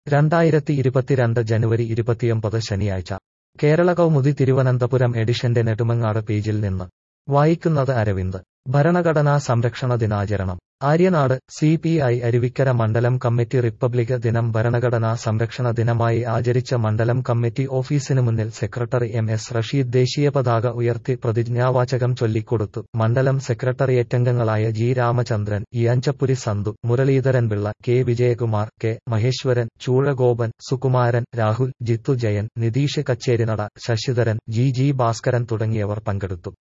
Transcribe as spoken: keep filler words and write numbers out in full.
രണ്ടായിരത്തി ഇരുപത്തിരണ്ട് ജനുവരി ഇരുപത്തിയൊമ്പത് ശനിയാഴ്ച കേരള കൗമുദി തിരുവനന്തപുരം എഡിഷന്റെ നെടുമങ്ങാട് പേജിൽ നിന്ന് വായിക്കുന്നത് അരവിന്ദ്. ഭരണഘടനാ സംരക്ഷണ ദിനാചരണം Aryanad. C P I Aruvikkara മണ്ഡലം കമ്മിറ്റി റിപ്പബ്ലിക് ദിനം ഭരണഘടനാ സംരക്ഷണ ദിനമായി ആചരിച്ച മണ്ഡലം കമ്മിറ്റി ഓഫീസിനു മുന്നിൽ സെക്രട്ടറി എം എസ് റഷീദ് ദേശീയ പതാക ഉയർത്തി പ്രതിജ്ഞാവാചകം ചൊല്ലിക്കൊടുത്തു. മണ്ഡലം സെക്രട്ടറിയേറ്റംഗങ്ങളായ G Ramachandran, E Anchappuri Santhu, Muraleedharan Pillai, K Vijayakumar, K Maheswaran, Choozhagopan, Sukumaran, Rahul, Jithu Jayan, Nitheesh Kacherinada, Sasidharan, G G Bhaskaran തുടങ്ങിയവർ പങ്കെടുത്തു.